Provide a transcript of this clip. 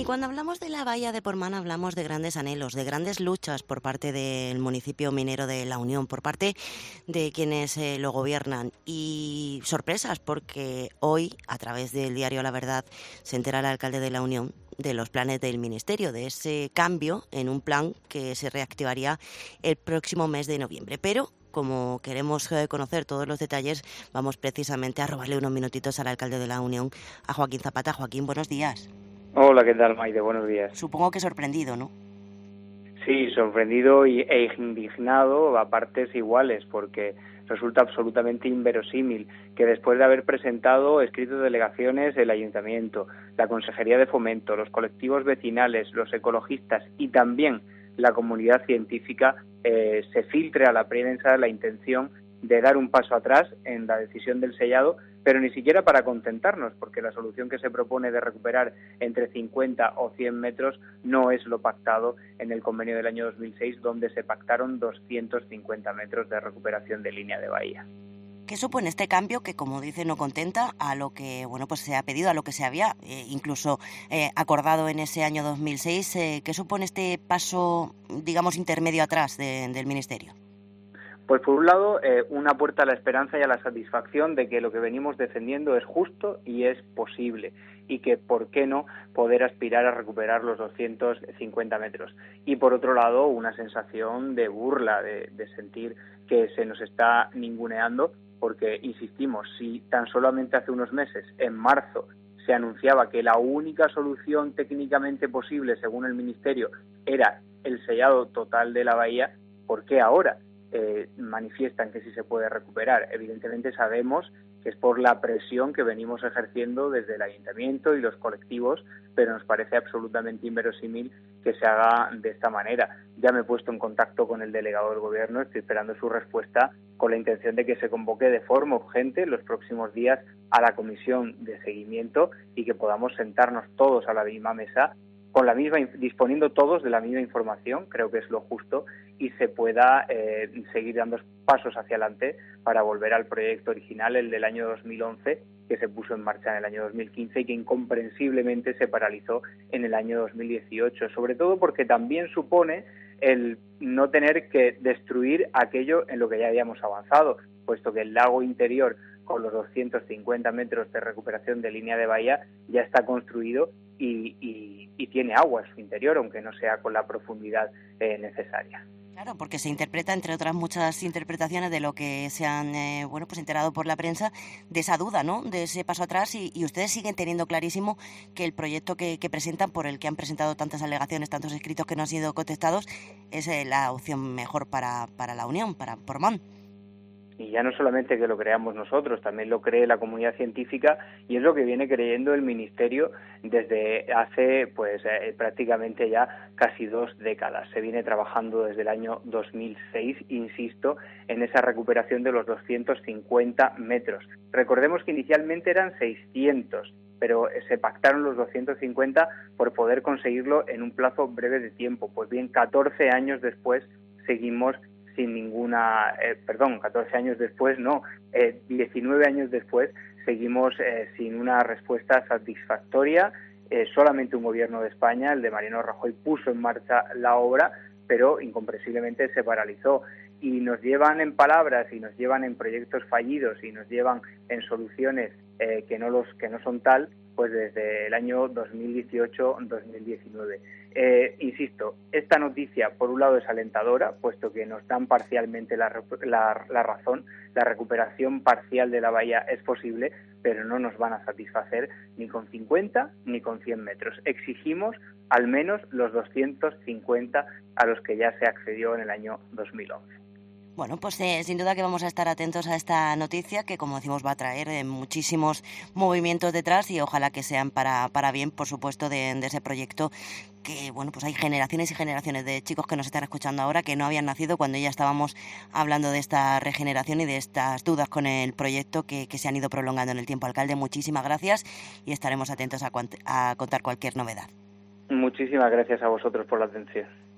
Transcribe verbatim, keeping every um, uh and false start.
Y cuando hablamos de la bahía de Portmán hablamos de grandes anhelos, de grandes luchas por parte del municipio minero de La Unión, por parte de quienes eh, lo gobiernan, y sorpresas porque hoy, a través del diario La Verdad, se entera el alcalde de La Unión de los planes del Ministerio, de ese cambio en un plan que se reactivaría el próximo mes de noviembre. Pero como queremos conocer todos los detalles, vamos precisamente a robarle unos minutitos al alcalde de La Unión, a Joaquín Zapata. Joaquín, buenos días. Hola, ¿qué tal, Maide? Buenos días. Supongo que sorprendido, ¿no? Sí, sorprendido y, e indignado a partes iguales, porque resulta absolutamente inverosímil que después de haber presentado escritos de delegaciones el Ayuntamiento, la Consejería de Fomento, los colectivos vecinales, los ecologistas y también la comunidad científica, eh, se filtre a la prensa la intención de dar un paso atrás en la decisión del sellado, pero ni siquiera para contentarnos, porque la solución que se propone de recuperar entre cincuenta o cien metros no es lo pactado en el convenio del año dos mil seis, donde se pactaron doscientos cincuenta metros de recuperación de línea de bahía. ¿Qué supone este cambio que, como dice, no contenta a lo que bueno pues se ha pedido, a lo que se había eh, incluso eh, acordado en ese año dos mil seis? Eh, ¿Qué supone este paso, digamos, intermedio atrás de, del Ministerio? Pues por un lado, eh, una puerta a la esperanza y a la satisfacción de que lo que venimos defendiendo es justo y es posible, y que, ¿por qué no?, poder aspirar a recuperar los doscientos cincuenta metros. Y por otro lado, una sensación de burla, de, de sentir que se nos está ninguneando, porque, insistimos, si tan solamente hace unos meses, en marzo, se anunciaba que la única solución técnicamente posible, según el Ministerio, era el sellado total de la bahía, ¿por qué ahora Eh, manifiestan que sí se puede recuperar? Evidentemente sabemos que es por la presión que venimos ejerciendo desde el Ayuntamiento y los colectivos, pero nos parece absolutamente inverosímil que se haga de esta manera. Ya me he puesto en contacto con el delegado del Gobierno, estoy esperando su respuesta con la intención de que se convoque de forma urgente en los próximos días a la comisión de seguimiento y que podamos sentarnos todos a la misma mesa, con la misma, disponiendo todos de la misma información, creo que es lo justo, y se pueda eh, seguir dando pasos hacia adelante para volver al proyecto original, el del año dos mil once, que se puso en marcha en el año dos mil quince y que incomprensiblemente se paralizó en el año dos mil dieciocho, sobre todo porque también supone el no tener que destruir aquello en lo que ya habíamos avanzado, puesto que el lago interior, con los doscientos cincuenta metros de recuperación de línea de bahía, ya está construido y, y, y tiene agua en su interior, aunque no sea con la profundidad eh, necesaria. Claro, porque se interpreta, entre otras muchas interpretaciones de lo que se han eh, bueno pues enterado por la prensa, de esa duda, ¿no?, de ese paso atrás, y, y ustedes siguen teniendo clarísimo que el proyecto que, que presentan, por el que han presentado tantas alegaciones, tantos escritos que no han sido contestados, es eh, la opción mejor para, para la Unión, para Portmán. Y ya no solamente que lo creamos nosotros, también lo cree la comunidad científica, y es lo que viene creyendo el Ministerio desde hace pues eh, prácticamente ya casi dos décadas. Se viene trabajando desde el año dos mil seis, insisto, en esa recuperación de los doscientos cincuenta metros. Recordemos que inicialmente eran seiscientos, pero se pactaron los doscientos cincuenta por poder conseguirlo en un plazo breve de tiempo. Pues bien, catorce años después seguimos sin ninguna, eh, perdón, catorce años después, no, eh, diecinueve años después, seguimos eh, sin una respuesta satisfactoria. Eh, solamente un gobierno de España, el de Mariano Rajoy, puso en marcha la obra, pero incomprensiblemente se paralizó. Y nos llevan en palabras y nos llevan en proyectos fallidos y nos llevan en soluciones eh, que no los que no son tal, pues desde el año dos mil dieciocho dos mil diecinueve. Eh, insisto, esta noticia por un lado es alentadora, puesto que nos dan parcialmente la, la, la razón, la recuperación parcial de la bahía es posible, pero no nos van a satisfacer ni con cincuenta ni con cien metros. Exigimos al menos los doscientos cincuenta a los que ya se accedió en el año dos mil once. Bueno, pues eh, sin duda que vamos a estar atentos a esta noticia que, como decimos, va a traer eh, muchísimos movimientos detrás, y ojalá que sean para, para bien, por supuesto, de, de ese proyecto que, bueno, pues hay generaciones y generaciones de chicos que nos están escuchando ahora que no habían nacido cuando ya estábamos hablando de esta regeneración y de estas dudas con el proyecto que, que se han ido prolongando en el tiempo. Alcalde, muchísimas gracias y estaremos atentos a, a contar cualquier novedad. Muchísimas gracias a vosotros por la atención.